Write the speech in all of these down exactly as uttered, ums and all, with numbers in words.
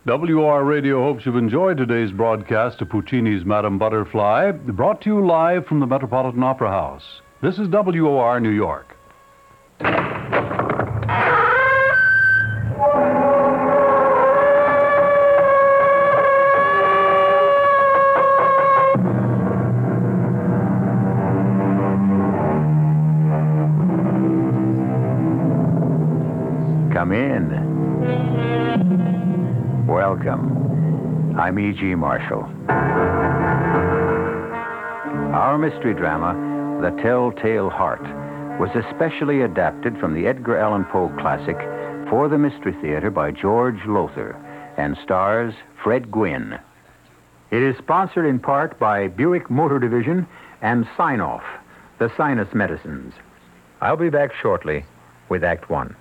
W O R Radio hopes you've enjoyed today's broadcast of Puccini's Madame Butterfly, brought to you live from the Metropolitan Opera House. This is W O R New York. Come in. Welcome. I'm E G. Marshall. Our mystery drama, The Telltale Heart, was especially adapted from the Edgar Allan Poe classic for the Mystery Theater by George Lothar and stars Fred Gwynne. It is sponsored in part by Buick Motor Division and Sign-Off, the sinus medicines. I'll be back shortly with Act One.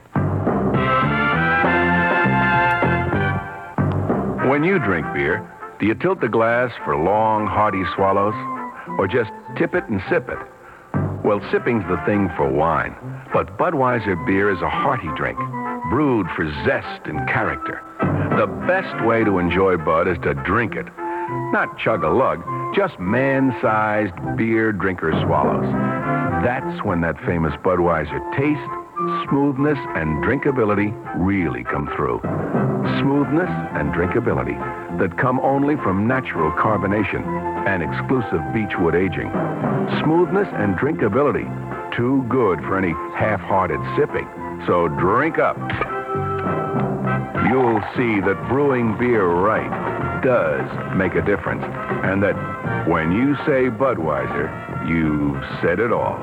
When you drink beer, do you tilt the glass for long, hearty swallows? Or just tip it and sip it? Well, sipping's the thing for wine. But Budweiser beer is a hearty drink, brewed for zest and character. The best way to enjoy Bud is to drink it. Not chug-a-lug, just man-sized beer drinker swallows. That's when that famous Budweiser taste, smoothness, and drinkability really come through. Smoothness and drinkability that come only from natural carbonation and exclusive beechwood aging. Smoothness and drinkability, too good for any half-hearted sipping. So drink up. You'll see that brewing beer right does make a difference, and that when you say Budweiser, you've said it all.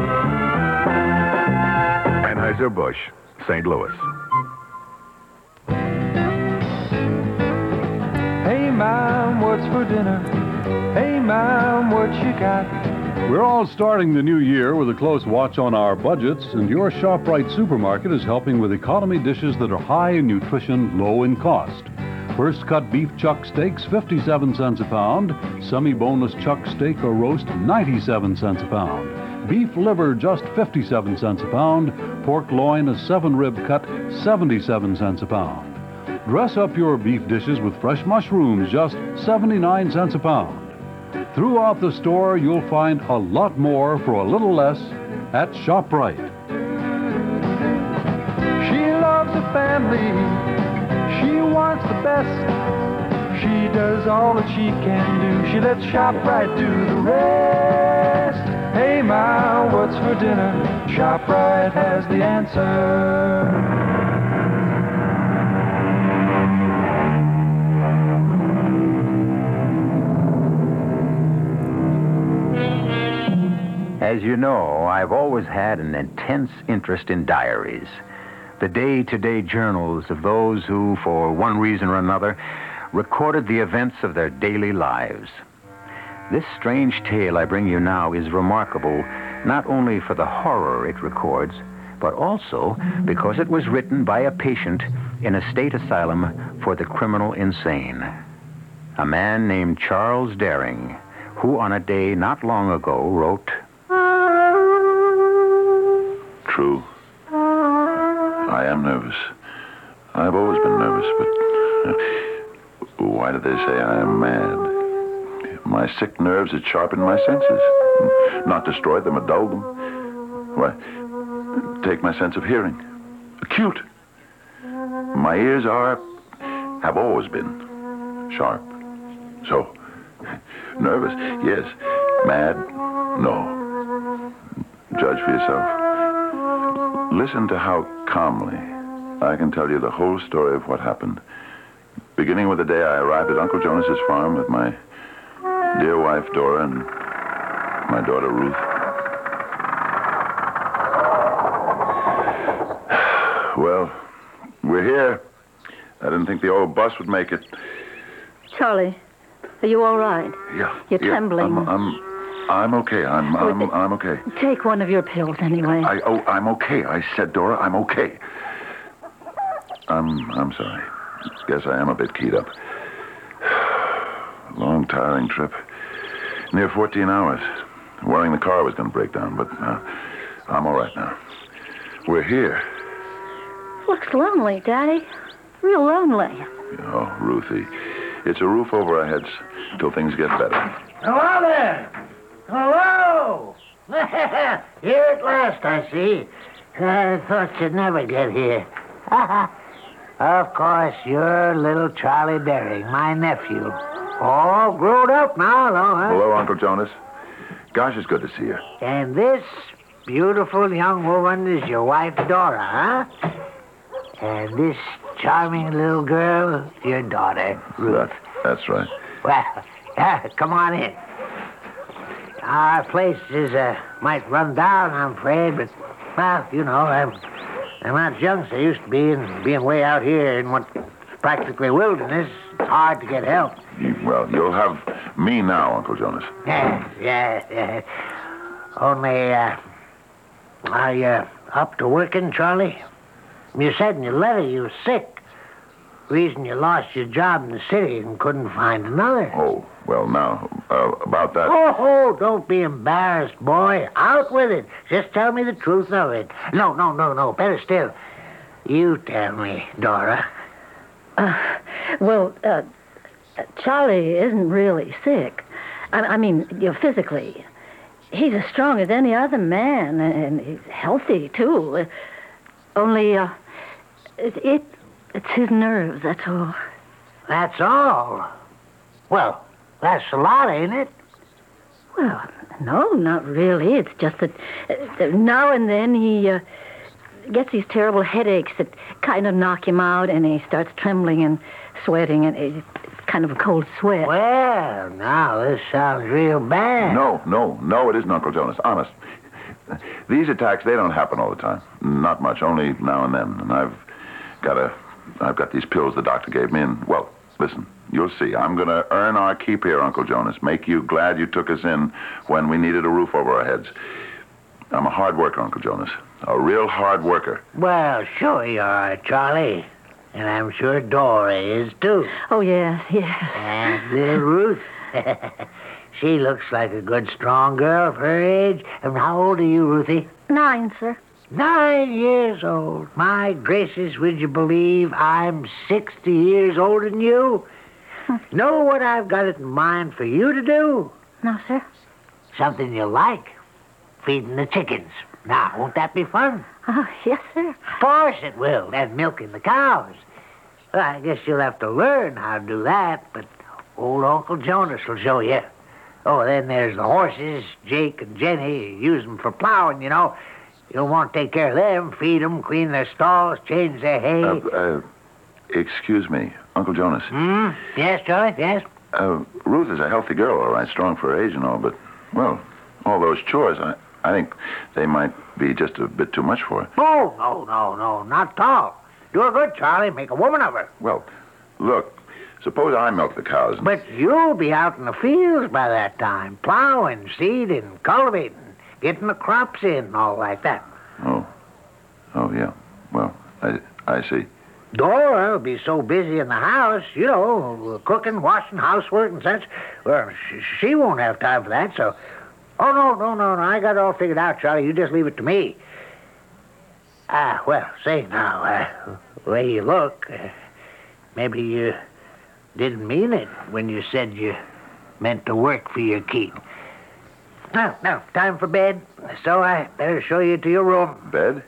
Anheuser-Busch, Saint Louis. Hey, Mom, what's for dinner? Hey, Mom, what you got? We're all starting the new year with a close watch on our budgets, and your ShopRite supermarket is helping with economy dishes that are high in nutrition, low in cost. First cut beef chuck steaks, fifty-seven cents a pound. Semi-boneless chuck steak or roast, ninety-seven cents a pound. Beef liver, just fifty-seven cents a pound. Pork loin, a seven-rib cut, seventy-seven cents a pound. Dress up your beef dishes with fresh mushrooms, just seventy-nine cents a pound. Throughout the store, you'll find a lot more for a little less at ShopRite. She loves the family. She wants the best. She does all that she can do. She lets ShopRite do the rest. Hey, Ma, what's for dinner? ShopRite has the answer. As you know, I've always had an intense interest in diaries, the day-to-day journals of those who, for one reason or another, recorded the events of their daily lives. This strange tale I bring you now is remarkable not only for the horror it records, but also because it was written by a patient in a state asylum for the criminal insane. A man named Charles Daring, who on a day not long ago wrote... True. I am nervous. I've always been nervous, but uh, why do they say I am mad? My sick nerves had sharpened my senses, not destroyed them or dulled them. Why, take my sense of hearing. Acute. My ears are, have always been, sharp. So, nervous, yes. Mad, no. Judge for yourself. Listen to how calmly I can tell you the whole story of what happened. Beginning with the day I arrived at Uncle Jonas's farm with my dear wife, Dora, and my daughter, Ruth. Well, we're here. I didn't think the old bus would make it. Charlie, are you all right? Yeah. You're yeah, trembling. I'm, I'm, I'm okay. I'm, I'm, I'm okay. Take one of your pills anyway. I, oh, I'm okay. I said, Dora, I'm okay. I'm, I'm sorry. Guess I am a bit keyed up. Long, tiring trip. Near fourteen hours. Worrying the car was going to break down, but uh, I'm all right now. We're here. Looks lonely, Daddy. Real lonely. Oh, Ruthie, it's a roof over our heads till things get better. Hello there. Hello. Here at last, I see. I thought you'd never get here. Of course, you're little Charlie Bering, my nephew. All grown up now, though, huh? Hello, Uncle Jonas. Gosh, it's good to see you. And this beautiful young woman is your wife, Dora, huh? And this charming little girl, your daughter, Ruth. That, that's right. Well, uh, come on in. Our place is, uh, might run down, I'm afraid, but, well, you know, I'm, I'm not as young as I used to be, and being way out here in what's practically wilderness, it's hard to get help. You, well, you'll have me now, Uncle Jonas. Yeah, yeah, yeah. Only, uh, are you up to working, Charlie? You said in your letter you were sick. Reason you lost your job in the city and couldn't find another. Oh, well, now, uh, about that... Oh, oh, don't be embarrassed, boy. Out with it. Just tell me the truth of it. No, no, no, no. Better still. You tell me, Dora. Uh, well, uh, Charlie isn't really sick. I, I mean, you know, physically. He's as strong as any other man, and he's healthy, too. Uh, only, uh, it, it, it's his nerves, that's all. That's all? Well, that's a lot, ain't it? Well, no, not really. It's just that uh, now and then he uh, gets these terrible headaches that kind of knock him out, and he starts trembling and sweating, and it's kind of a cold sweat. Well, now, this sounds real bad. No, no, no, it isn't, Uncle Jonas. Honest. These attacks, they don't happen all the time. Not much, only now and then. And I've got a, I've got these pills the doctor gave me, and, well, listen, you'll see. I'm going to earn our keep here, Uncle Jonas. Make you glad you took us in when we needed a roof over our heads. I'm a hard worker, Uncle Jonas. A real hard worker. Well, sure you are, Charlie. And I'm sure Dora is, too. Oh, yes, yes. And little Ruth. She looks like a good, strong girl of her age. And how old are you, Ruthie? Nine, sir. Nine years old. My gracious, would you believe I'm sixty years older than you? Know what I've got it in mind for you to do? No, sir. Something you like. Feeding the chickens. Now, won't that be fun? Oh, yes, sir. Of course it will. And milking the cows. Well, I guess you'll have to learn how to do that, but old Uncle Jonas will show you. Oh, then there's the horses. Jake and Jenny use them for plowing, you know. You'll want to take care of them, feed them, clean their stalls, change their hay. Uh, uh, excuse me, Uncle Jonas. Hmm? Yes, Charlie, yes? Uh, Ruth is a healthy girl, all right, strong for her age and all, but, well, all those chores, I, I think they might be just a bit too much for her. Oh, no, no, no, not at all. Do her good, Charlie. Make a woman of her. Well, look, suppose I milk the cows. And... But you'll be out in the fields by that time, plowing, seeding, cultivating, getting the crops in and all like that. Oh. Oh, yeah. Well, I, I see. Dora will be so busy in the house, you know, cooking, washing, housework and such. Well, she, she won't have time for that, so... Oh, no, no, no, no. I got it all figured out, Charlie. You just leave it to me. Ah, well, say now, uh, the way you look, uh, maybe you didn't mean it when you said you meant to work for your keep. Now, now, time for bed, so I better show you to your room. Bed?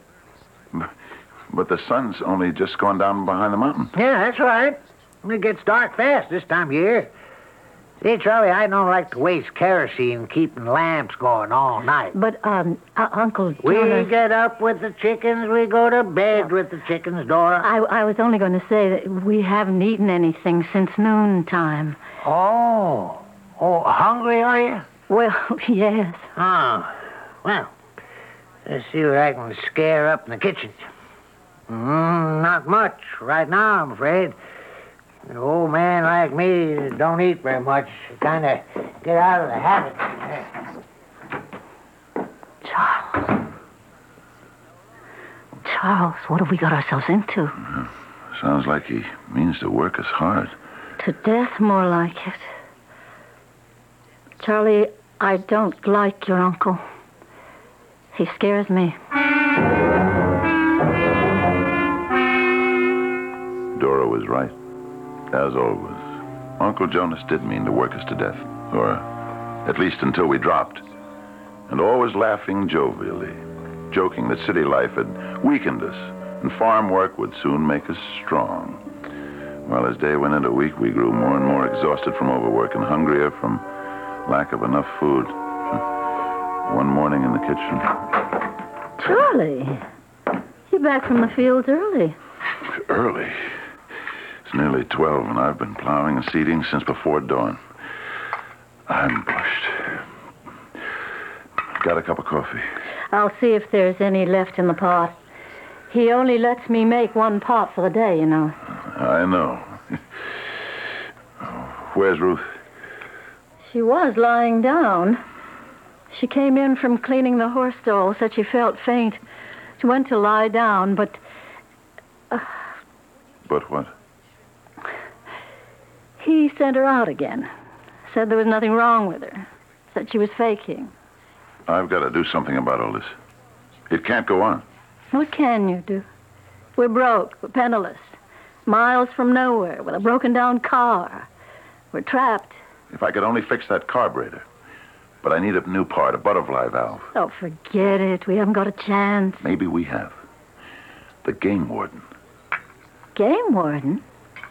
But the sun's only just gone down behind the mountain. Yeah, that's right. It gets dark fast this time of year. See, Charlie, I don't like to waste kerosene keeping lamps going all night. But, um, uh, Uncle We Jonas... get up with the chickens, we go to bed with the chickens, Dora. I, I was only going to say that we haven't eaten anything since noontime. Oh. Oh, hungry, are you? Well, yes. Oh. Well, let's see what I can scare up in the kitchen. Mm, not much right now, I'm afraid. An old man like me don't eat very much. Kind of get out of the habit. Charles. Charles, what have we got ourselves into? Uh, sounds like he means to work us hard. To death, more like it. Charlie, I don't like your uncle. He scares me. Dora was right. As always, Uncle Jonas did mean to work us to death, or at least until we dropped. And always laughing jovially, joking that city life had weakened us, and farm work would soon make us strong. Well, as day went into week, we grew more and more exhausted from overwork and hungrier from lack of enough food. One morning in the kitchen... Charlie, you're back from the fields early. Early? It's nearly twelve, and I've been plowing and seeding since before dawn. I'm brushed. Got a cup of coffee? I'll see if there's any left in the pot. He only lets me make one pot for the day, you know. I know. Where's Ruth? She was lying down. She came in from cleaning the horse stall, said she felt faint. She went to lie down, but... Uh, but what? He sent her out again. Said there was nothing wrong with her. Said she was faking. I've got to do something about all this. It can't go on. What can you do? We're broke. We're penniless. Miles from nowhere with a broken-down car. We're trapped. If I could only fix that carburetor. But I need a new part, a butterfly valve. Oh, forget it. We haven't got a chance. Maybe we have. The game warden. Game warden?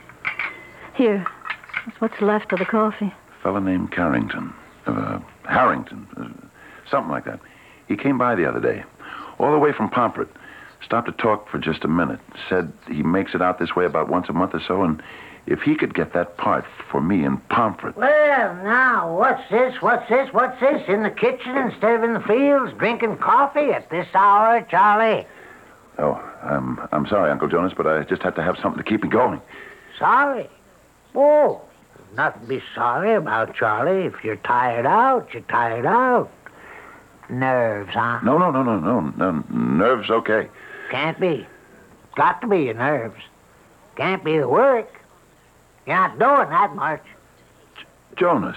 Here. That's what's left of the coffee. A fella named Carrington. Uh, Harrington. Uh, something like that. He came by the other day. All the way from Pomfret. Stopped to talk for just a minute. Said he makes it out this way about once a month or so, and if he could get that part for me in Pomfret... Well, now, what's this? What's this? What's this? In the kitchen instead of in the fields, drinking coffee at this hour, Charlie? Oh, I'm, I'm sorry, Uncle Jonas, but I just had to have something to keep me going. Sorry? Oh, nothing to be sorry about, Charlie. If you're tired out, you're tired out. Nerves, huh? No, no, no, no, no, no. Nerves, okay. Can't be. Got to be your nerves. Can't be the work. You're not doing that much. J- Jonas.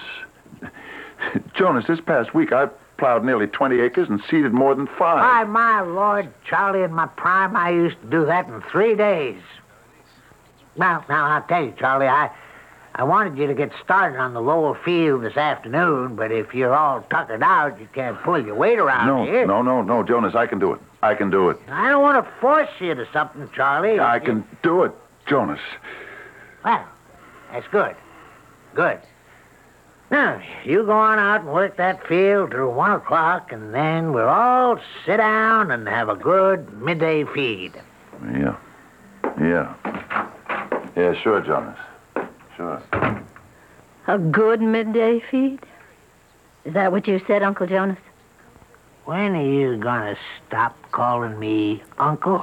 Jonas, this past week I plowed nearly twenty acres and seeded more than five. Why, my Lord, Charlie, in my prime, I used to do that in three days. Now, now, I'll tell you, Charlie, I... I wanted you to get started on the Lowell field this afternoon, but if you're all tuckered out, you can't pull your weight around no, here. No, no, no, Jonas, I can do it. I can do it. I don't want to force you to something, Charlie. I You- can do it, Jonas. Well, that's good. Good. Now, you go on out and work that field till one o'clock, and then we'll all sit down and have a good midday feed. Yeah. Yeah. Yeah, sure, Jonas. Sure. A good midday feed? Is that what you said, Uncle Jonas? When are you gonna stop calling me Uncle?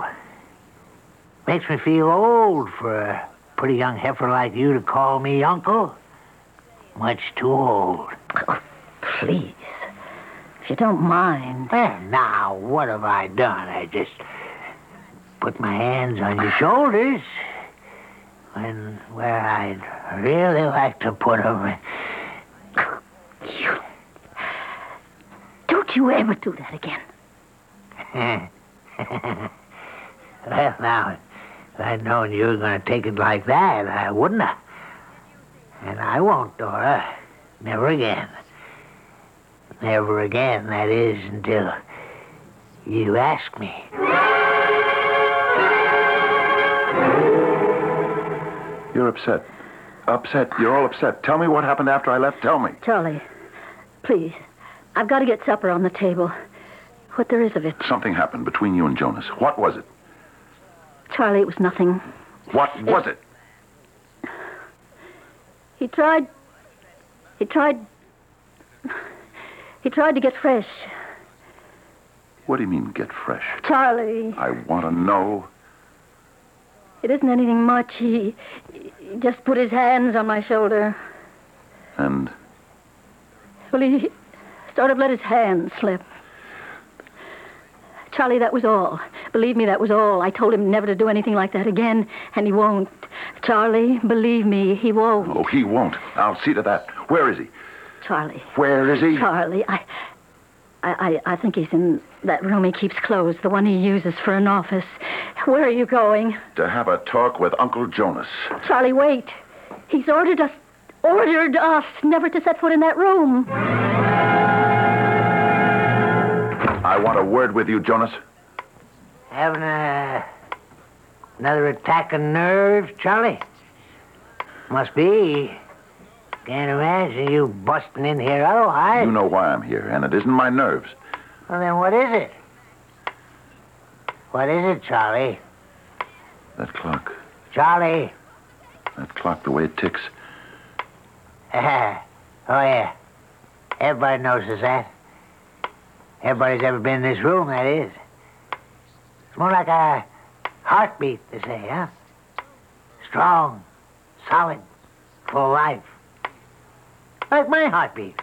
Makes me feel old for a pretty young heifer like you to call me Uncle. Much too old. Oh, please. If you don't mind. Well, now, what have I done? I just put my hands on your shoulders when where I'd really like to put them. You. Don't you ever do that again. Well, now, if I'd known you were going to take it like that, I wouldn't have. And I won't, Dora. Never again. Never again, that is, until you ask me. You're upset. Upset. You're all upset. Tell me what happened after I left. Tell me. Charlie, please. I've got to get supper on the table. What there is of it. Something happened between you and Jonas. What was it? Charlie, it was nothing. What was it? He tried... He tried... He tried to get fresh. What do you mean, get fresh? Charlie, I want to know. it isn't anything much. He, he just put his hands on my shoulder. And Well, he sort of let his hands slip. Charlie, that was all. Believe me, that was all. I told him never to do anything like that again, and he won't. Charlie, believe me, he won't. Oh, he won't. I'll see to that. Where is he? Charlie. Where is he? Charlie, I, I, I, I think he's in that room he keeps closed, the one he uses for an office. Where are you going? To have a talk with Uncle Jonas. Charlie, wait. He's ordered us, ordered us never to set foot in that room. I want a word with you, Jonas. Having a, another attack of nerves, Charlie? Must be. Can't imagine you busting in here otherwise. You know why I'm here, and it isn't my nerves. Well, then what is it? What is it, Charlie? That clock. Charlie. That clock, the way it ticks. oh, yeah. Everybody notices that. Everybody's ever been in this room, that is. It's more like a heartbeat, they say, huh? Strong, solid, full of life. Like my heartbeat.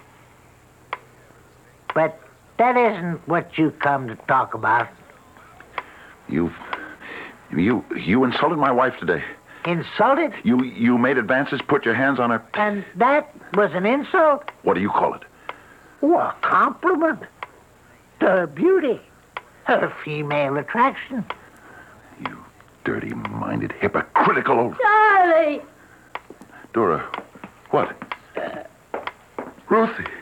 But that isn't what you come to talk about. You... You... You insulted my wife today. Insulted? You... You made advances, put your hands on her... And that was an insult? What do you call it? Oh, a compliment. To her beauty. Her female attraction. You dirty-minded, hypocritical old... Charlie! Dora, what? Ruthie.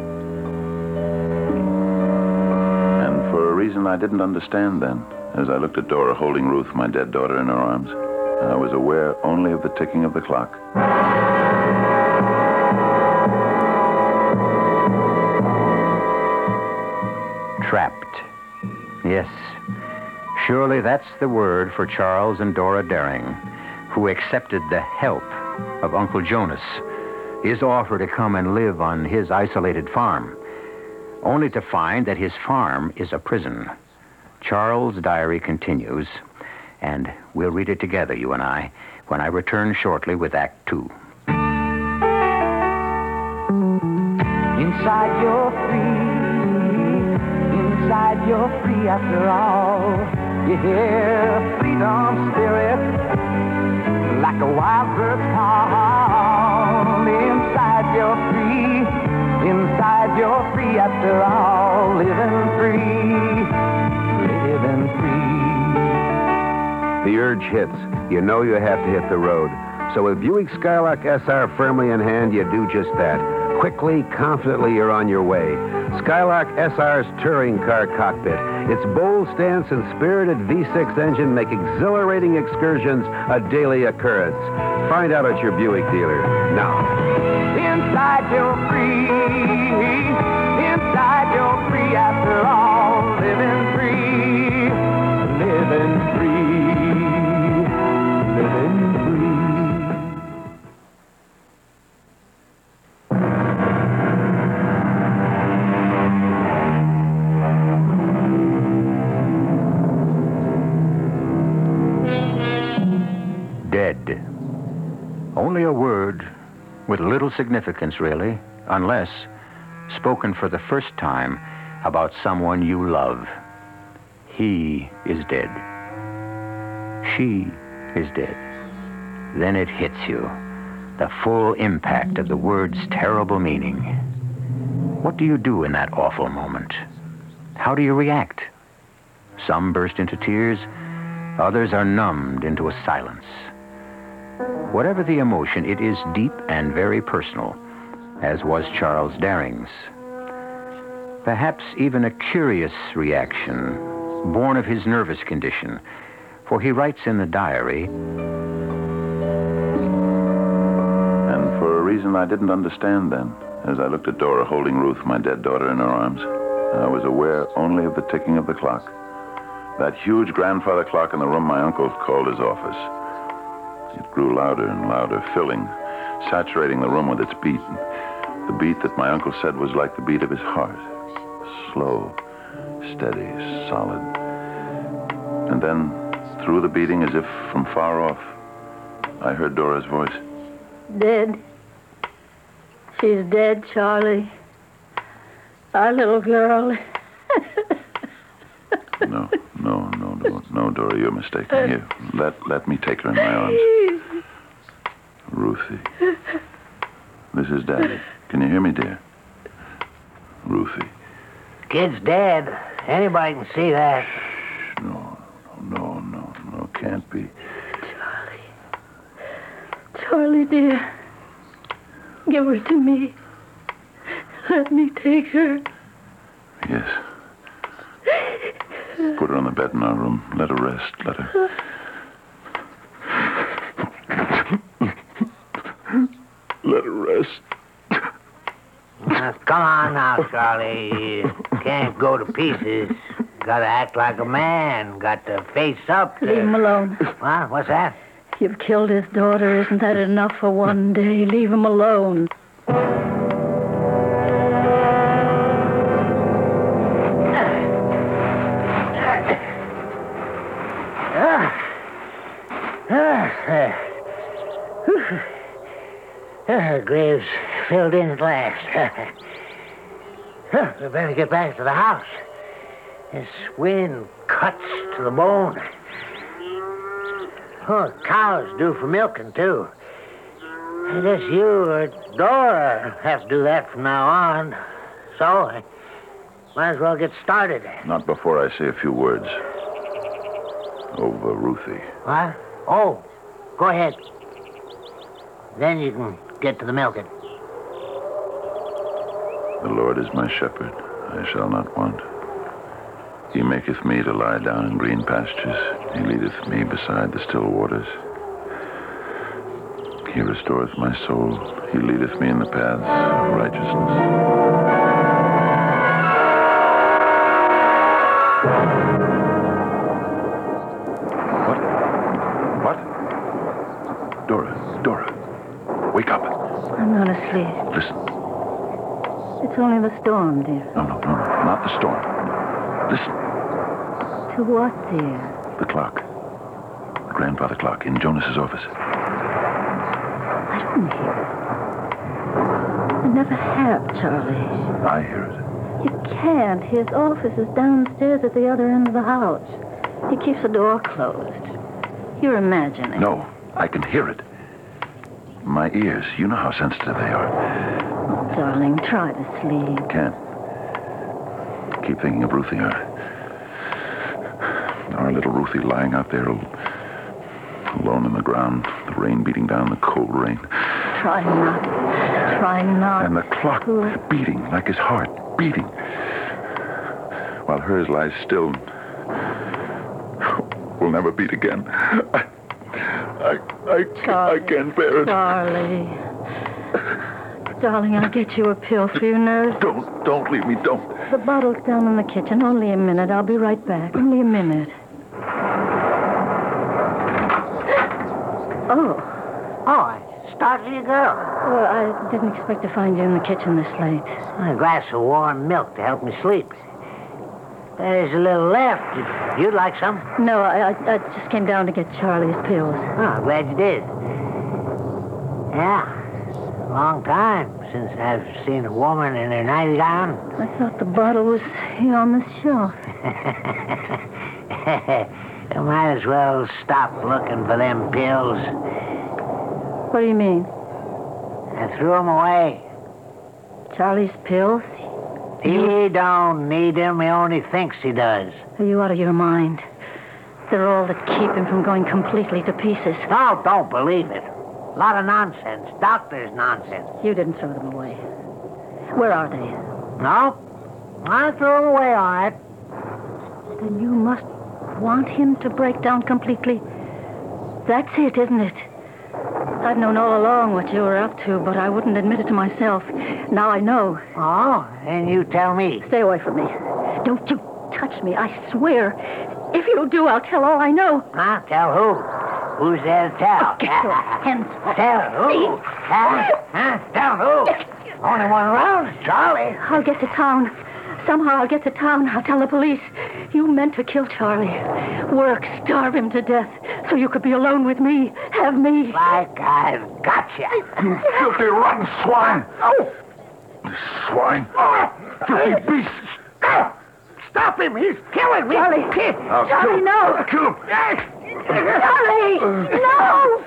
And for a reason I didn't understand then, as I looked at Dora holding Ruth, my dead daughter, in her arms, I was aware only of the ticking of the clock. Trapped. Yes. Surely that's the word for Charles and Dora Daring, who accepted the help of Uncle Jonas, his offer to come and live on his isolated farm, only to find that his farm is a prison. Charles' diary continues, and we'll read it together, you and I, when I return shortly with Act Two. Inside you're free, inside you're free after all. You hear freedom spirit like a wild bird's call. Inside you're free, inside you're free after all. Living free, living free. The urge hits. You know you have to hit the road. So with Buick Skylark S R firmly in hand, you do just that. Quickly, confidently, you're on your way. Skylark S R's touring car cockpit. Its bold stance and spirited V six engine make exhilarating excursions a daily occurrence. Find out at your Buick dealer now. Inside you're free, inside you're free after all. Living free, living free, living free. Dead. Only a word with little significance, really, unless spoken for the first time about someone you love. He is dead. She is dead. Then it hits you, the full impact of the word's terrible meaning. What do you do in that awful moment? How do you react? Some burst into tears, others are numbed into a silence. Whatever the emotion, it is deep and very personal, as was Charles Daring's. Perhaps even a curious reaction, born of his nervous condition, for he writes in the diary, And for a reason I didn't understand then, as I looked at Dora holding Ruth, my dead daughter, in her arms, I was aware only of the ticking of the clock. That huge grandfather clock in the room my uncle called his office. It grew louder and louder, filling, saturating the room with its beat. The beat that my uncle said was like the beat of his heart. Slow, steady, solid. And then, through the beating, as if from far off, I heard Dora's voice. Dead. She's dead, Charlie. Our little girl. No, no, no, no, no, Dora, you're mistaken. Here, let, let me take her in my arms. Ruthie. This is Daddy. Can you hear me, dear? Ruthie. Kid's dead. Anybody can see that. No, no, no, no, no, can't be. Charlie. Charlie, dear. Give her to me. Let me take her. Yes. Put her on the bed in our room. Let her rest. Let her... Let her rest. Now, come on now, Charlie. You can't go to pieces. Gotta act like a man. Got to face up to... Leave him alone. What? What's that? You've killed his daughter. Isn't that enough for one day? Leave him alone. Uh, grave's filled in at last. We better get back to the house. This wind cuts to the bone. Oh, cows due for milking, too. I guess you or Dora have to do that from now on. So, I might as well get started. Not before I say a few words. Over Ruthie. What? Oh, go ahead. Then you can get to the milking. The Lord is my shepherd. I shall not want. He maketh me to lie down in green pastures. He leadeth me beside the still waters. He restoreth my soul. He leadeth me in the paths of righteousness. What? What? Dora, Dora, wake up. I'm not asleep. Listen. It's only the storm, dear. No, no, no, no, not the storm. Listen. To what, dear? The clock. The grandfather clock in Jonas's office. I don't hear it. I never have, Charlie. I hear it. You can't. His office is downstairs at the other end of the house. He keeps the door closed. You're imagining. No, I can hear it. My ears, you know how sensitive they are. Oh, darling, try to sleep. Can't. Keep thinking of Ruthie. Our, our little Ruthie lying out there alone in the ground. The rain beating down, the cold rain. Try not. Try not. And the clock to... beating like his heart, beating. While hers lies still. Will never beat again. I, I, I, Charlie, I can't bear it. Charlie. Darling, I'll get you a pill for your nerves. Don't, don't leave me, don't. The bottle's down in the kitchen. Only a minute. I'll be right back. Only a minute. Oh. Oh, I startled you, girl. Well, I didn't expect to find you in the kitchen this late. A glass of warm milk to help me sleep. There's a little left. If you'd like some? No, I, I, I just came down to get Charlie's pills. Oh, I'm glad you did. Yeah. Long time since I've seen a woman in her nightgown. I thought the bottle was here on the shelf. You might as well stop looking for them pills. What do you mean? I threw them away. Charlie's pills? He don't need them. He only thinks he does. Are you out of your mind? They're all that keep him from going completely to pieces. No, don't believe it. A lot of nonsense. Doctor's nonsense. You didn't throw them away. Where are they? No. I threw them away, all right. Then you must want him to break down completely. That's it, isn't it? I've known all along what you were up to, but I wouldn't admit it to myself. Now I know. Oh, and you tell me. Stay away from me. Don't you touch me, I swear. If you do, I'll tell all I know. Huh? Tell who? Who's there to tell? Oh, get your hands off. Tell who? Huh? Huh? Tell who? Only one around, Charlie. I'll get to town. Somehow I'll get to town. I'll tell the police. You meant to kill Charlie. Work, starve him to death, so you could be alone with me. Have me. Like I've got you. You filthy, rotten swine! Oh! Swine! Filthy beast! Stop him! He's killing me! Charlie! I'll Charlie, kill him. no! I'll kill him! Charlie! No!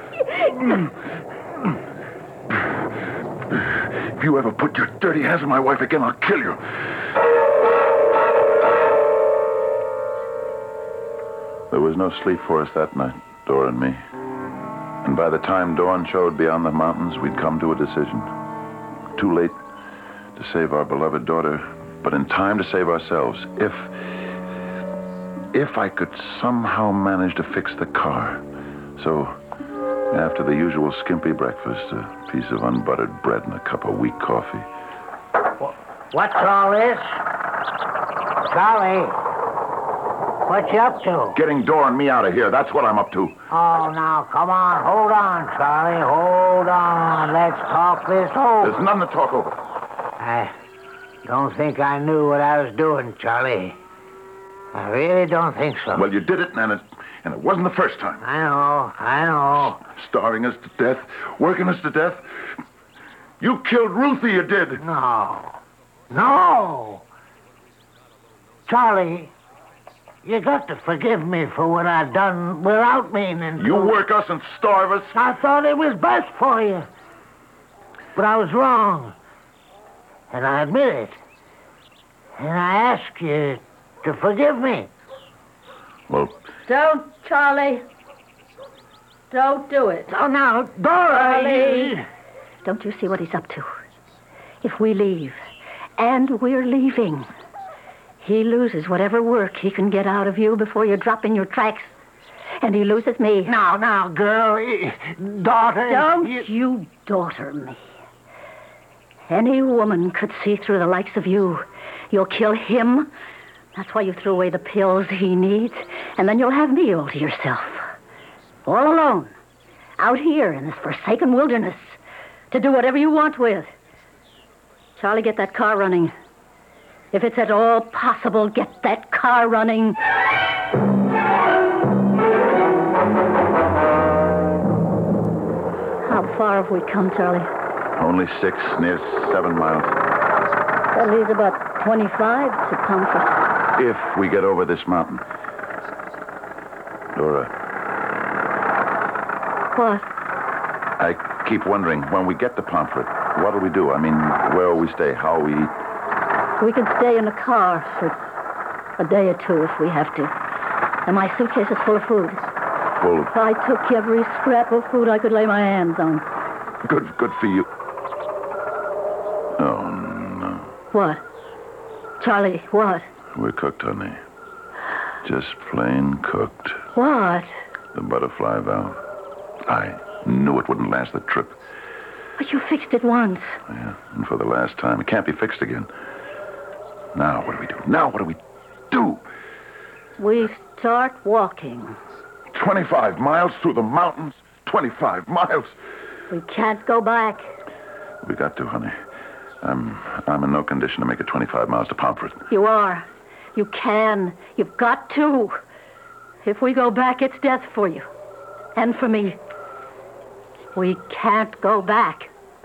If you ever put your dirty hands on my wife again, I'll kill you. There was no sleep for us that night, Dora and me. And by the time dawn showed beyond the mountains, we'd come to a decision. Too late to save our beloved daughter, but in time to save ourselves. If... If I could somehow manage to fix the car. So, after the usual skimpy breakfast, a piece of unbuttered bread and a cup of weak coffee. What's all this? Charlie, what you up to? Getting Dora and me out of here. That's what I'm up to. Oh, now, come on. Hold on, Charlie. Hold on. Let's talk this over. There's nothing to talk over. I don't think I knew what I was doing, Charlie. I really don't think so. Well, you did it, and it, and it wasn't the first time. I know, I know. Starving us to death, working us to death. You killed Ruthie, you did. No. No. Charlie, you got to forgive me for what I've done without meaning to. You work us and starve us. I thought it was best for you. But I was wrong. And I admit it. And I ask you to forgive me. Well, Don't, Charlie. Don't do it. Oh, now, Dora. Charlie. Don't you see what he's up to? If we leave, and we're leaving, he loses whatever work he can get out of you before you drop in your tracks. And he loses me. Now, now, girl. Daughter. Don't you... you daughter me. Any woman could see through the likes of you. You'll kill him. That's why you threw away the pills he needs. And then you'll have me all to yourself. All alone. Out here in this forsaken wilderness. To do whatever you want with. Charlie, get that car running. If it's at all possible, get that car running. How far have we come, Charlie? only six, near seven miles. That leaves about twenty-five to Pomfret. If we get over this mountain. Dora. What? I keep wondering, when we get to Pomfret, what'll we do? I mean, where will we stay? How will we eat? We can stay in the car for a day or two if we have to. And my suitcase is full of food. Full of... I took every scrap of food I could lay my hands on. Good, good for you. Oh, no. What? Charlie, what? We're cooked, honey. Just plain cooked. What? The butterfly valve. I knew it wouldn't last the trip. But you fixed it once. Yeah, and for the last time. It can't be fixed again. Now, what do we do? Now, what do we do? We start walking. twenty-five miles through the mountains. twenty-five miles. We can't go back. We got to, honey. I'm I'm in no condition to make it twenty-five miles to Pomfret. You are. You can. You've got to. If we go back, it's death for you. And for me. We can't go back.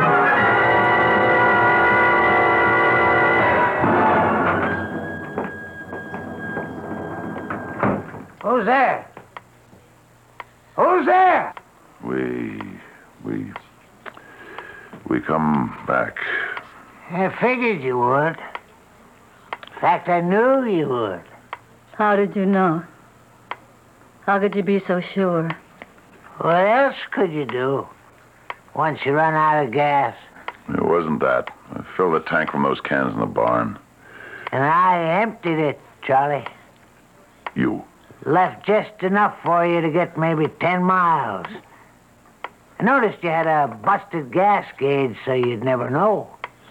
Who's there? Who's there? We... we... we come back. I figured you would. In fact, I knew you would. How did you know? How could you be so sure? What else could you do once you run out of gas? It wasn't that. I filled the tank from those cans in the barn. And I emptied it, Charlie. You. Left just enough for you to get maybe ten miles. I noticed you had a busted gas gauge, so you'd never know.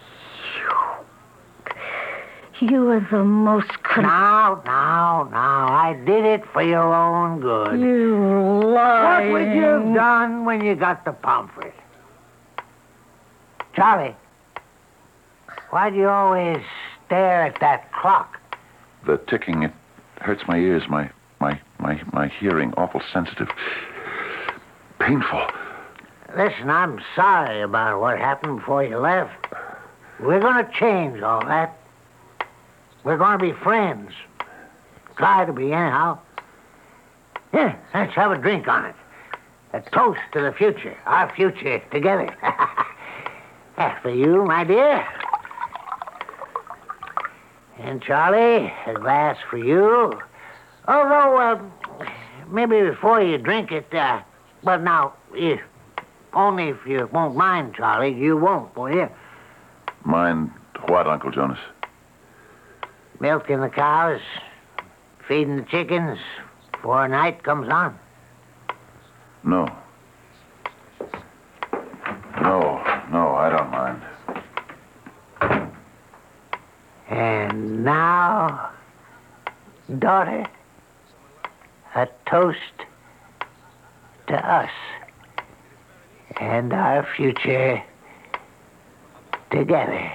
You are the most... Con- Now, now, now. I did it for your own good. You lying. What would you have done when you got to Pomfret? Charlie, why do you always stare at that clock? The ticking, it hurts my ears, my, my, my, my hearing, awful sensitive. Painful. Listen, I'm sorry about what happened before you left. We're going to change all that. We're going to be friends. Try to be, anyhow. Here, let's have a drink on it. A toast to the future. Our future together. For you, my dear. And Charlie, a glass for you. Although, uh, maybe before you drink it, uh, well, now, you, only if you won't mind, Charlie. You won't, will you? Mind what, Uncle Jonas? Milking the cows, feeding the chickens before night comes on. No. No, no, I don't mind. And now, daughter, a toast to us and our future together.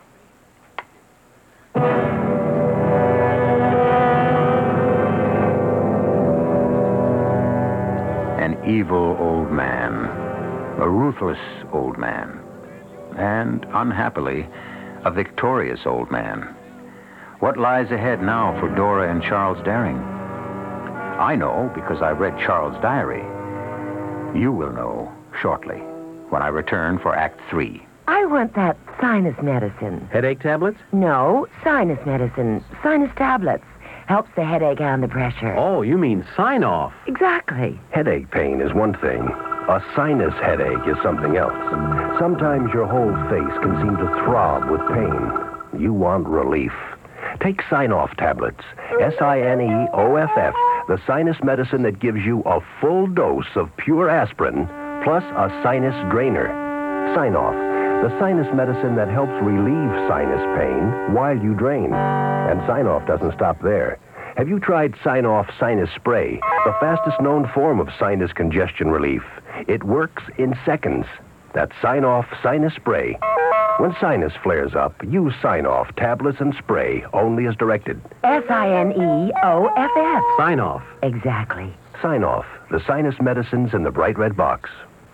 An evil old man, a ruthless old man, and, unhappily, a victorious old man. What lies ahead now for Dora and Charles Daring? I know because I read Charles' diary. You will know shortly when I return for Act Three. I want that sinus medicine. Headache tablets? No, sinus medicine. Sinus tablets. Helps the headache and the pressure. Oh, you mean sign off. Exactly. Headache pain is one thing. A sinus headache is something else. Sometimes your whole face can seem to throb with pain. You want relief. Take Sign-Off tablets. S I N E O F F, the sinus medicine that gives you a full dose of pure aspirin plus a sinus drainer. Sign-Off, the sinus medicine that helps relieve sinus pain while you drain. And Sign-Off doesn't stop there. Have you tried Sign-Off Sinus Spray, the fastest known form of sinus congestion relief? It works in seconds. That's Sign-Off Sinus Spray. When sinus flares up, use Sign-Off tablets and spray only as directed. S I N E O F F. Sign off. Exactly. Sign-Off, the sinus medicines in the bright red box.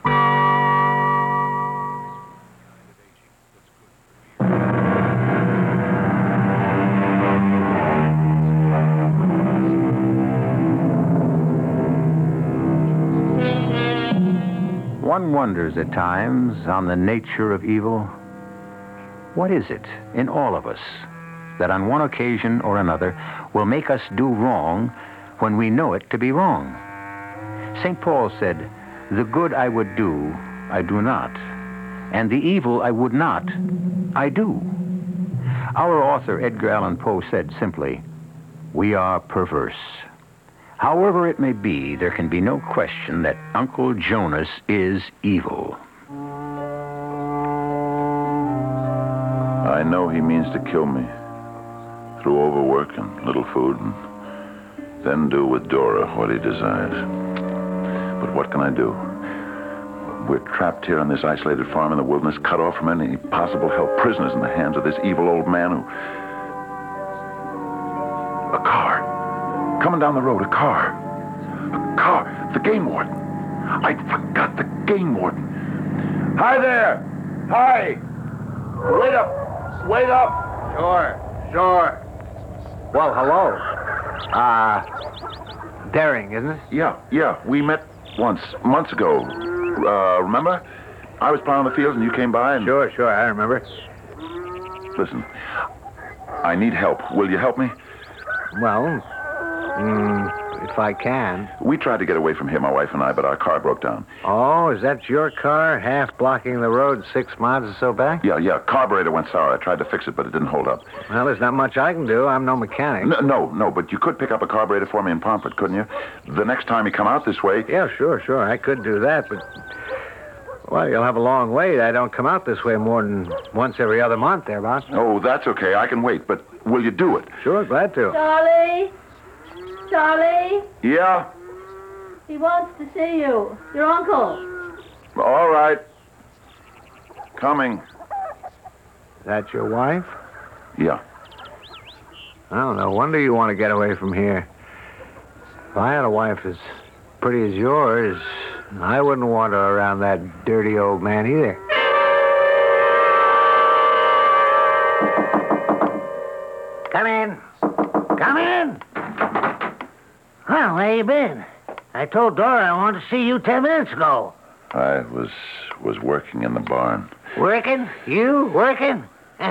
One wonders at times on the nature of evil. What is it in all of us that on one occasion or another will make us do wrong when we know it to be wrong? Saint Paul said, "The good I would do, I do not, and the evil I would not, I do." Our author, Edgar Allan Poe, said simply, "We are perverse." However it may be, there can be no question that Uncle Jonas is evil. I know he means to kill me through overwork and little food, and then do with Dora what he desires. But what can I do? We're trapped here on this isolated farm in the wilderness, cut off from any possible help, prisoners in the hands of this evil old man who... A car. Coming down the road, a car. A car. The game warden. I forgot the game warden. Hi there. Hi. Wait up. Wait up. Sure, sure. Well, hello. Uh, Daring, isn't it? Yeah, yeah. We met once, months ago. Uh, remember? I was plowing the fields and you came by and... Sure, sure, I remember. Listen, I need help. Will you help me? Well, mm, if I can. We tried to get away from here, my wife and I, but our car broke down. Oh, is that your car, half blocking the road six miles or so back? Yeah, yeah. Carburetor went sour. I tried to fix it, but it didn't hold up. Well, there's not much I can do. I'm no mechanic. No, no, no, but you could pick up a carburetor for me in Pomfret, couldn't you? The next time you come out this way... Yeah, sure, sure. I could do that, but... Well, you'll have a long wait. I don't come out this way more than once every other month, thereabouts. Oh, that's okay. I can wait, but will you do it? Sure, glad to. Charlie? Charlie? Yeah? He wants to see you. Your uncle. All right. Coming. Is that your wife? Yeah. I don't know. Wonder you want to get away from here. If I had a wife as pretty as yours, I wouldn't want her around that dirty old man either. Come in. Come in. Well, where you been? I told Dora I wanted to see you ten minutes ago. I was was working in the barn. Working? You working?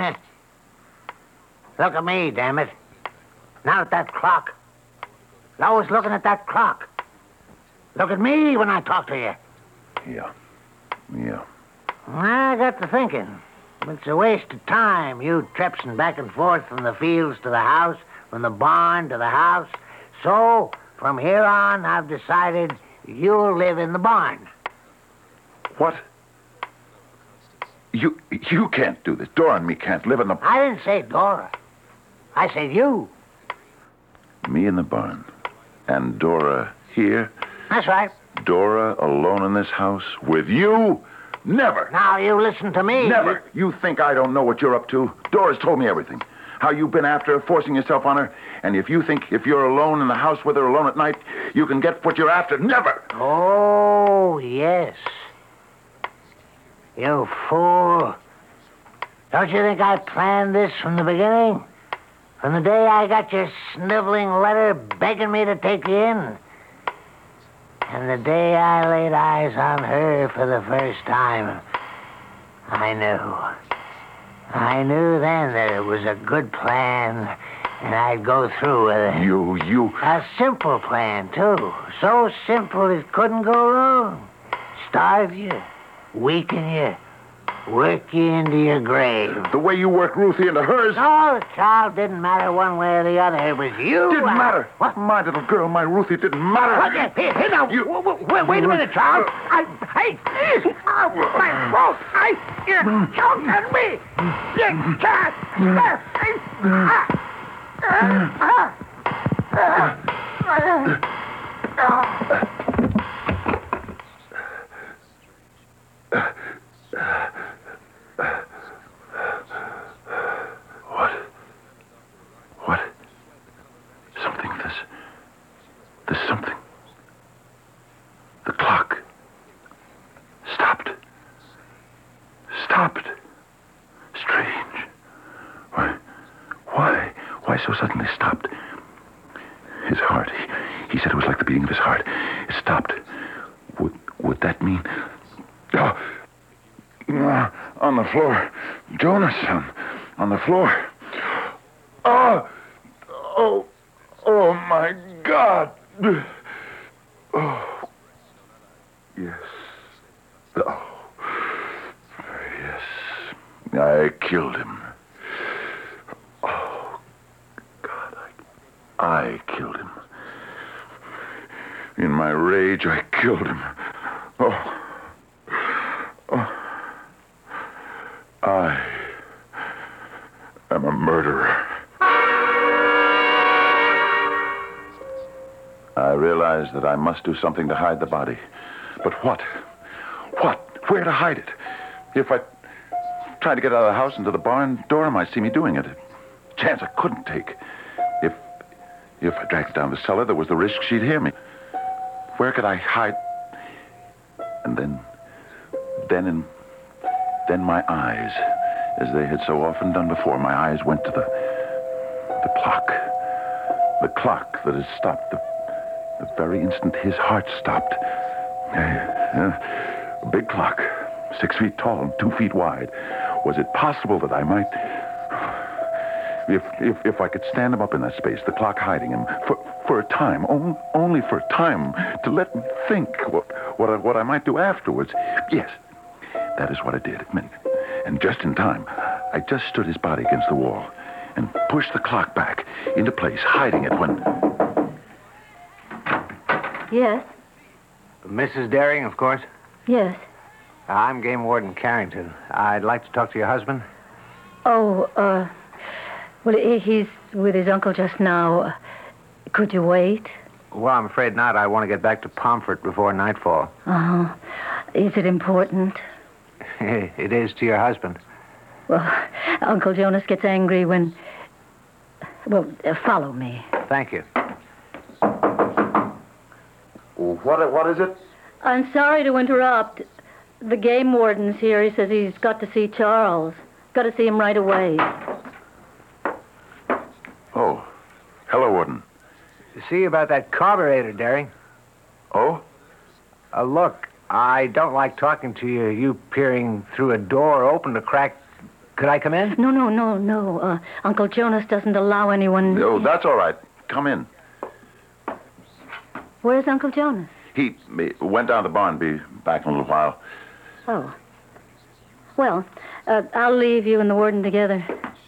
Look at me, damn it. Not at that clock. Always looking at that clock. Look at me when I talk to you. Yeah. Yeah. I got to thinking. It's a waste of time, you trepsing back and forth from the fields to the house, from the barn to the house. So, from here on, I've decided you'll live in the barn. What? You you can't do this. Dora and me can't live in the... I didn't say Dora. I said you. Me in the barn. And Dora here? That's right. Dora alone in this house with you? Never. Now, you listen to me. Never. You think I don't know what you're up to? Dora's told me everything. How you've been after her, forcing yourself on her. And if you think if you're alone in the house with her alone at night, you can get what you're after. Never. Oh, yes. You fool. Don't you think I planned this from the beginning? From the day I got your sniveling letter begging me to take you in. And the day I laid eyes on her for the first time, I knew. I knew then that it was a good plan, and I'd go through with it. You, you... A simple plan, too. So simple it couldn't go wrong. Starve you, weaken you, work you into your grave. The way you worked Ruthie into hers... No, the child didn't matter one way or the other. It was you. Didn't I... matter. What? My little girl, my Ruthie, didn't matter. What? Here, here now. You... Wait, wait a minute, child. I... Hey! Oh, my throat! I... You're choking me! You can't... What? What? Something, this... There's something. The clock. Stopped. Stopped. Strange. Why? Why? Why so suddenly stopped? His heart. He, he said it was like the beating of his heart. It stopped. Would, would that mean... Oh, uh, on the floor. Jonas, on, on the floor. Oh, oh, oh, my God. Oh, yes. Oh, yes. I killed him. Oh, God, I, I killed him. In my rage, I killed him. Oh. Oh. I am a murderer. I realized that I must do something to hide the body. But what? What? Where to hide it? If I tried to get out of the house into the barn, Dora might see me doing it. A chance I couldn't take. If if I dragged it down the cellar, there was the risk she'd hear me. Where could I hide? And then, then in, then my eyes, as they had so often done before, my eyes went to the, the clock. The clock that had stopped the, the very instant his heart stopped. Uh, uh, a big clock, six feet tall and two feet wide. Was it possible that I might... If, if if I could stand him up in that space, the clock hiding him, for for a time, on, only for a time, to let me think what what I, what I might do afterwards. Yes, that is what I did. And just in time, I just stood his body against the wall and pushed the clock back into place, hiding it when... Yes? Missus Daring, of course. Yes. I'm Game Warden Carrington. I'd like to talk to your husband. Oh, uh... Well, he- he's with his uncle just now. Uh, Could you wait? Well, I'm afraid not. I want to get back to Pomfret before nightfall. Uh-huh. Is it important? It is to your husband. Well, Uncle Jonas gets angry when... Well, uh, follow me. Thank you. What, what is it? I'm sorry to interrupt. The game warden's here. He says he's got to see Charles. Got to see him right away. Oh, hello, Warden. See about that carburetor, Daring. Oh? Uh, look, I don't like talking to you, you peering through a door open to crack. Could I come in? No, no, no, no. Uh, Uncle Jonas doesn't allow anyone... Oh, that's all right. Come in. Where's Uncle Jonas? He, he went down to the barn. Be back in a little while. Oh. Well, uh, I'll leave you and the warden together.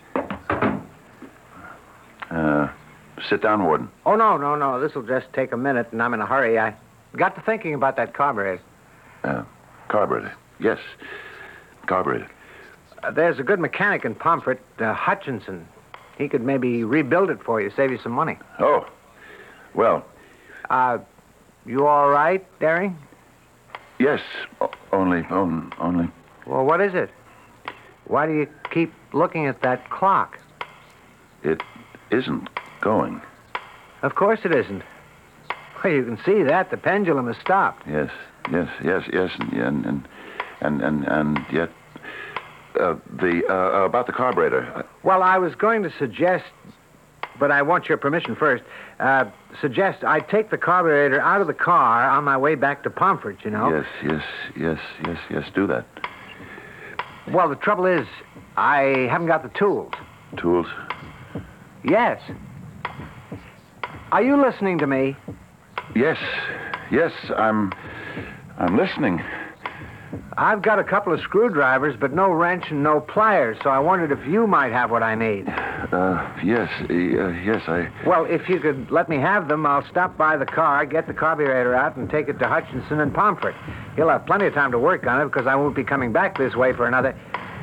Uh, sit down, Warden. Oh, no, no, no. This'll just take a minute, and I'm in a hurry. I got to thinking about that carburetor. Uh, carburetor. Yes. Carburetor. Uh, there's a good mechanic in Pomfret, uh, Hutchinson. He could maybe rebuild it for you, save you some money. Oh. Well. Uh, you all right, Daring? Yes. O- only, on, only. Well, what is it? Why do you keep looking at that clock? It isn't going. Of course it isn't. Well, you can see that. The pendulum has stopped. Yes, yes, yes, yes, and and and and, and yet uh, the uh, about the carburetor. Well, I was going to suggest, but I want your permission first. Uh, suggest I take the carburetor out of the car on my way back to Pomfret. You know. Yes, yes, yes, yes, yes. Do that. Well, the trouble is, I haven't got the tools. Tools? Yes. Are you listening to me? Yes, yes, I'm I'm listening. I've got a couple of screwdrivers, but no wrench and no pliers, so I wondered if you might have what I need. Uh, yes, uh, yes, I... Well, if you could let me have them, I'll stop by the car, get the carburetor out, and take it to Hutchinson and Pomfret. He'll have plenty of time to work on it, because I won't be coming back this way for another...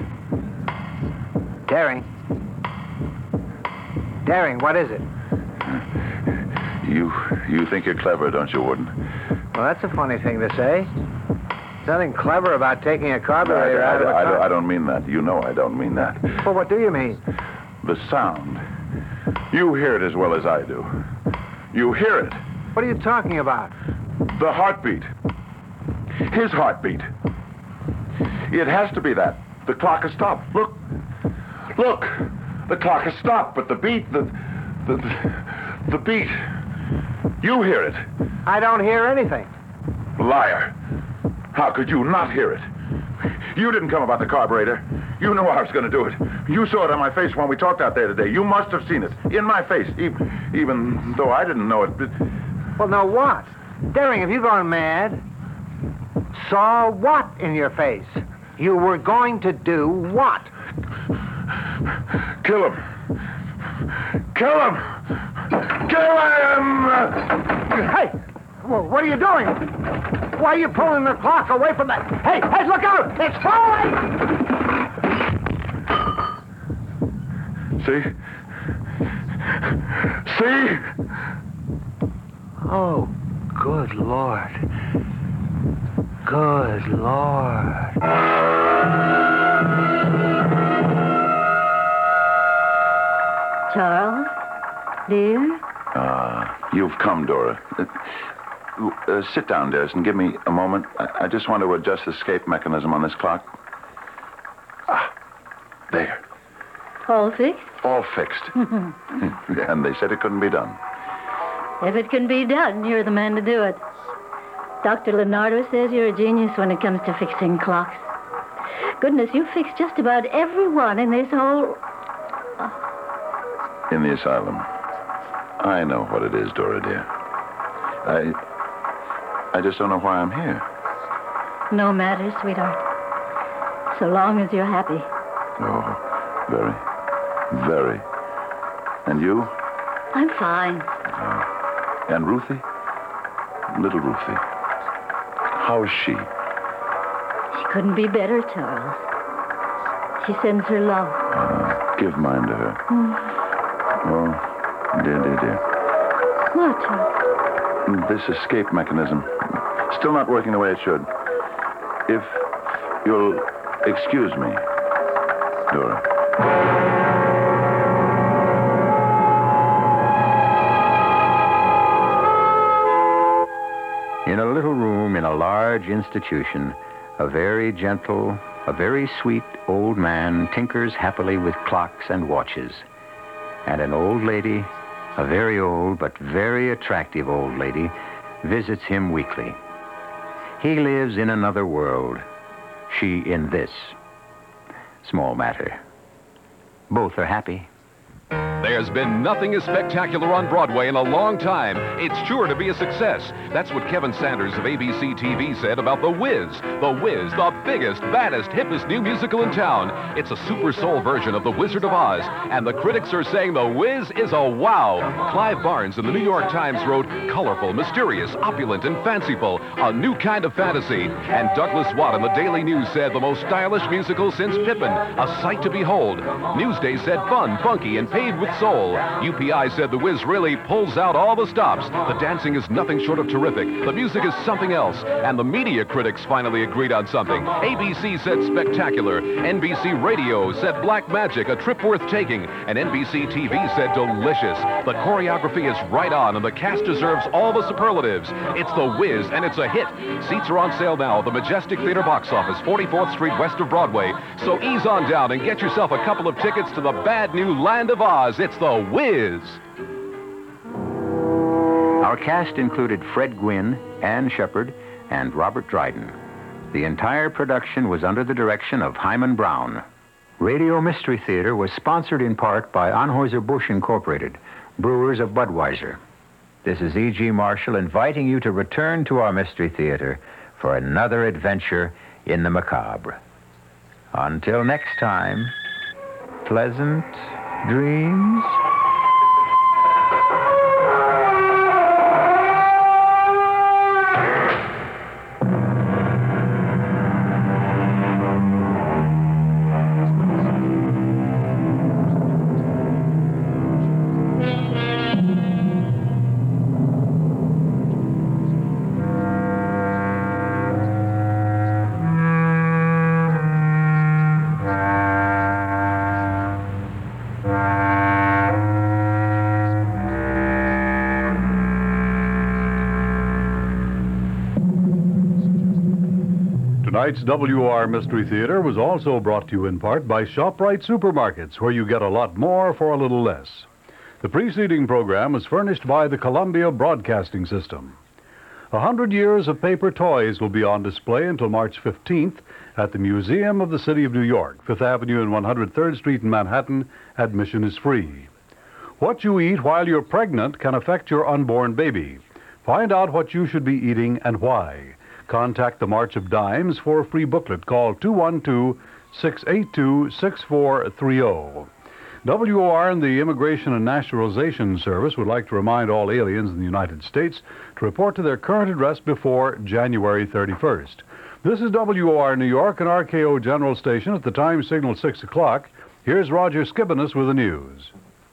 Daring. Daring, what is it? You you think you're clever, don't you, Warden? Well, that's a funny thing to say. There's nothing clever about taking a carburetor I, I, out of the I, car. I, I don't mean that. You know I don't mean that. Well, what do you mean? The sound. You hear it as well as I do. You hear it. What are you talking about? The heartbeat. His heartbeat. It has to be that. The clock has stopped. Look. Look. The clock has stopped, but the beat, the... the, the beat... You hear it. I don't hear anything. Liar. How could you not hear it? You didn't come about the carburetor. You knew I was going to do it. You saw it on my face when we talked out there today. You must have seen it. In my face. Even, even though I didn't know it. But... Well, now what? Daring, have you gone mad? Saw what in your face? You were going to do what? Kill him. Kill him! Kill him! Hey! Well, what are you doing? Why are you pulling the clock away from that? Hey, hey, look out! It's falling! See? See? Oh, good Lord. Good Lord. Charles, dear? Ah, uh, you've come, Dora. Uh, uh, sit down, dearest, and give me a moment. I, I just want to adjust the escape mechanism on this clock. Ah, there. All fixed? All fixed. And they said it couldn't be done. If it can be done, you're the man to do it. Doctor Leonardo says you're a genius when it comes to fixing clocks. Goodness, you fixed just about every one in this whole... In the asylum. I know what it is, Dora, dear. I... I just don't know why I'm here. No matter, sweetheart. So long as you're happy. Oh, very, very. And you? I'm fine. Uh, and Ruthie? Little Ruthie. How is she? She couldn't be better, Charles. She sends her love. Uh, give mine to her. Mm. Oh, dear, dear, dear. What, Charles? This escape mechanism. Still not working the way it should. If you'll excuse me, Dora. In a little room in a large institution, a very gentle, a very sweet old man tinkers happily with clocks and watches. And an old lady, a very old but very attractive old lady, visits him weekly. He lives in another world, she in this. Small matter. Both are happy. There's been nothing as spectacular on Broadway in a long time. It's sure to be a success. That's what Kevin Sanders of A B C T V said about The Wiz. The Wiz, the biggest, baddest, hippest new musical in town. It's a super soul version of The Wizard of Oz, and the critics are saying The Wiz is a wow. Clive Barnes in the New York Times wrote, colorful, mysterious, opulent, and fanciful, a new kind of fantasy. And Douglas Watt in the Daily News said the most stylish musical since Pippin, a sight to behold. Newsday said fun, funky, and paved with soul. U P I said The Wiz really pulls out all the stops. The dancing is nothing short of terrific. The music is something else. And the media critics finally agreed on something. A B C said spectacular. N B C Radio said black magic, a trip worth taking. And N B C T V said delicious. The choreography is right on, and the cast deserves all the superlatives. It's The Wiz, and it's a hit. Seats are on sale now at the Majestic Theater box office, forty-fourth Street west of Broadway. So ease on down and get yourself a couple of tickets to the bad new Land of Oz. It's The Wiz. Our cast included Fred Gwynne, Ann Shepard, and Robert Dryden. The entire production was under the direction of Hyman Brown. Radio Mystery Theater was sponsored in part by Anheuser-Busch Incorporated, brewers of Budweiser. This is E G. Marshall inviting you to return to our Mystery Theater for another adventure in the macabre. Until next time, pleasant dreams. Tonight's W O R Mystery Theater was also brought to you in part by ShopRite Supermarkets, where you get a lot more for a little less. The preceding program was furnished by the Columbia Broadcasting System. A hundred years of paper toys will be on display until March fifteenth at the Museum of the City of New York, Fifth Avenue and one hundred third Street in Manhattan. Admission is free. What you eat while you're pregnant can affect your unborn baby. Find out what you should be eating and why. Contact the March of Dimes for a free booklet. Call two one two, six eight two, six four three zero. W O R and the Immigration and Naturalization Service would like to remind all aliens in the United States to report to their current address before January thirty-first. This is W O R New York and R K O General Station at the time signal six o'clock. Here's Roger Skibonis with the news.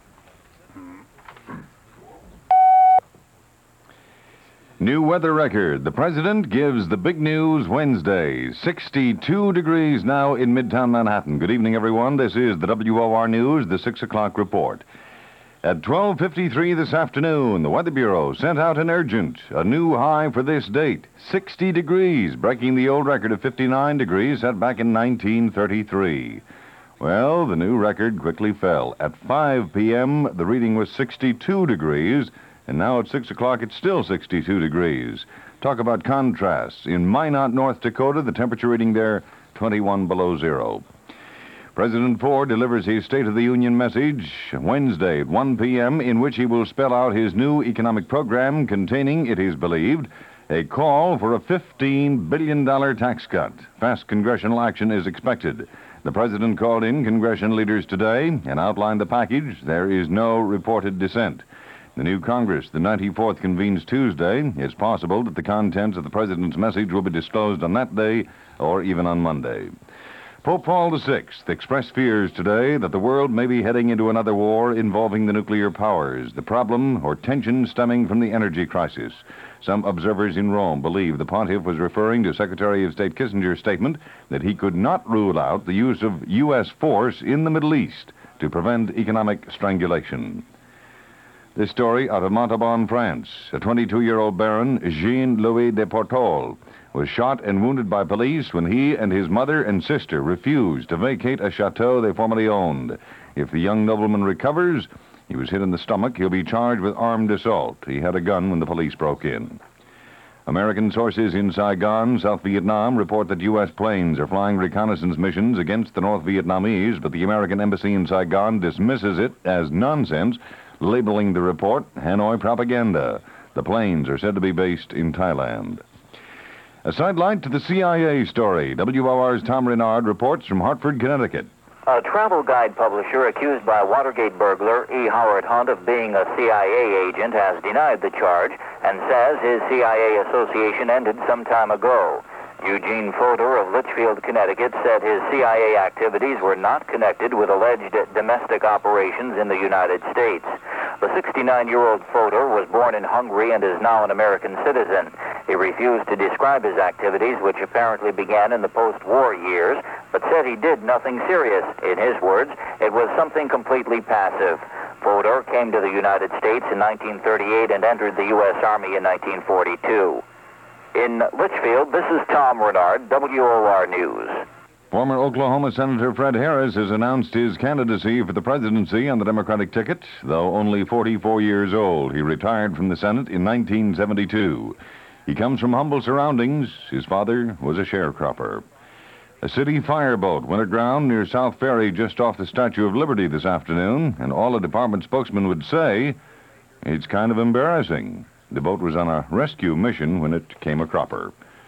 New weather record. The president gives the big news Wednesday. sixty-two degrees now in Midtown Manhattan. Good evening, everyone. This is the W O R News, the six o'clock report. At twelve fifty-three this afternoon, the Weather Bureau sent out an urgent, a new high for this date, sixty degrees, breaking the old record of fifty-nine degrees set back in nineteen thirty-three. Well, the new record quickly fell. At five p.m., the reading was sixty-two degrees, and now at six o'clock, it's still sixty-two degrees. Talk about contrasts. In Minot, North Dakota, the temperature reading there, twenty-one below zero. President Ford delivers his State of the Union message Wednesday at one p.m., in which he will spell out his new economic program containing, it is believed, a call for a fifteen billion dollars tax cut. Fast congressional action is expected. The president called in congressional leaders today and outlined the package. There is no reported dissent. The new Congress, the ninety-fourth, convenes Tuesday. It's possible that the contents of the president's message will be disclosed on that day or even on Monday. Pope Paul the Sixth expressed fears today that the world may be heading into another war involving the nuclear powers, the problem or tension stemming from the energy crisis. Some observers in Rome believe the pontiff was referring to Secretary of State Kissinger's statement that he could not rule out the use of U S force in the Middle East to prevent economic strangulation. This story out of Montauban, France. A twenty-two-year-old baron, Jean-Louis de Portol, was shot and wounded by police when he and his mother and sister refused to vacate a chateau they formerly owned. If the young nobleman recovers, he was hit in the stomach. He'll be charged with armed assault. He had a gun when the police broke in. American sources in Saigon, South Vietnam, report that U S planes are flying reconnaissance missions against the North Vietnamese, but the American embassy in Saigon dismisses it as nonsense, labeling the report Hanoi propaganda. The planes are said to be based in Thailand. A sidelight to the C I A story. W O R's Tom Renard reports from Hartford, Connecticut. A travel guide publisher accused by Watergate burglar E. Howard Hunt of being a C I A agent has denied the charge and says his C I A association ended some time ago. Eugene Fodor of Litchfield, Connecticut, said his C I A activities were not connected with alleged domestic operations in the United States. The sixty-nine-year-old Fodor was born in Hungary and is now an American citizen. He refused to describe his activities, which apparently began in the post-war years, but said he did nothing serious. In his words, it was something completely passive. Fodor came to the United States in nineteen thirty-eight and entered the U S Army in nineteen forty-two. In Litchfield, this is Tom Renard, W O R News. Former Oklahoma Senator Fred Harris has announced his candidacy for the presidency on the Democratic ticket, though only forty-four years old. He retired from the Senate in nineteen seventy-two. He comes from humble surroundings. His father was a sharecropper. A city fireboat went aground near South Ferry just off the Statue of Liberty this afternoon, and all a department spokesman would say, it's kind of embarrassing. The boat was on a rescue mission when it came a cropper.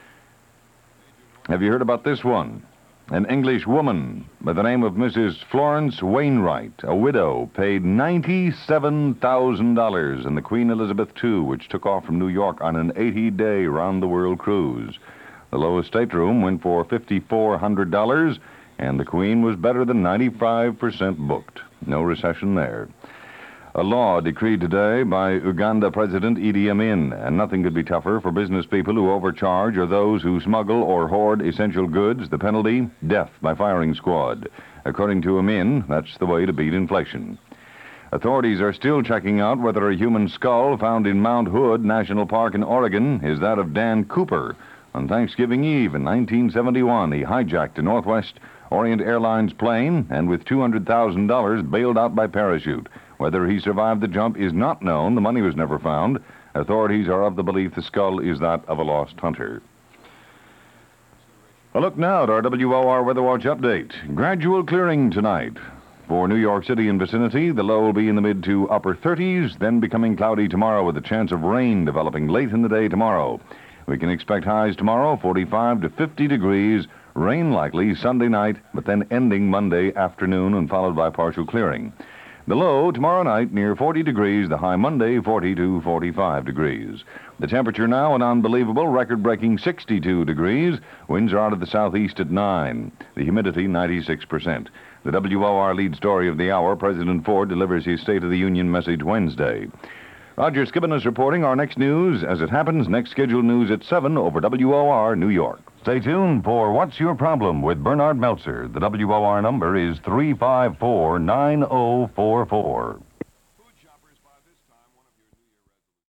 Have you heard about this one? An English woman by the name of Missus Florence Wainwright, a widow, paid ninety-seven thousand dollars in the Queen Elizabeth the Second, which took off from New York on an eighty-day round-the-world cruise. The lowest stateroom went for five thousand four hundred dollars, and the Queen was better than ninety-five percent booked. No recession there. A law decreed today by Uganda President Idi Amin, and nothing could be tougher for business people who overcharge or those who smuggle or hoard essential goods. The penalty, death by firing squad. According to Amin, that's the way to beat inflation. Authorities are still checking out whether a human skull found in Mount Hood National Park in Oregon is that of Dan Cooper. On Thanksgiving Eve in nineteen seventy-one, he hijacked a Northwest Orient Airlines plane and with two hundred thousand dollars bailed out by parachute. Whether he survived the jump is not known. The money was never found. Authorities are of the belief the skull is that of a lost hunter. A look now at our W O R Weather Watch update. Gradual clearing tonight. For New York City and vicinity, the low will be in the mid to upper thirties, then becoming cloudy tomorrow with a chance of rain developing late in the day tomorrow. We can expect highs tomorrow, forty-five to fifty degrees, rain likely Sunday night, but then ending Monday afternoon and followed by partial clearing. The low tomorrow night near forty degrees, the high Monday forty to forty-five degrees. The temperature now an unbelievable record-breaking sixty-two degrees. Winds are out of the southeast at nine. The humidity ninety-six percent. The W O R lead story of the hour, President Ford delivers his State of the Union message Wednesday. Roger Skibbon is reporting our next news as it happens. Next scheduled news at seven over W O R New York. Stay tuned for What's Your Problem with Bernard Meltzer. The W O R number is three five four, nine oh four four.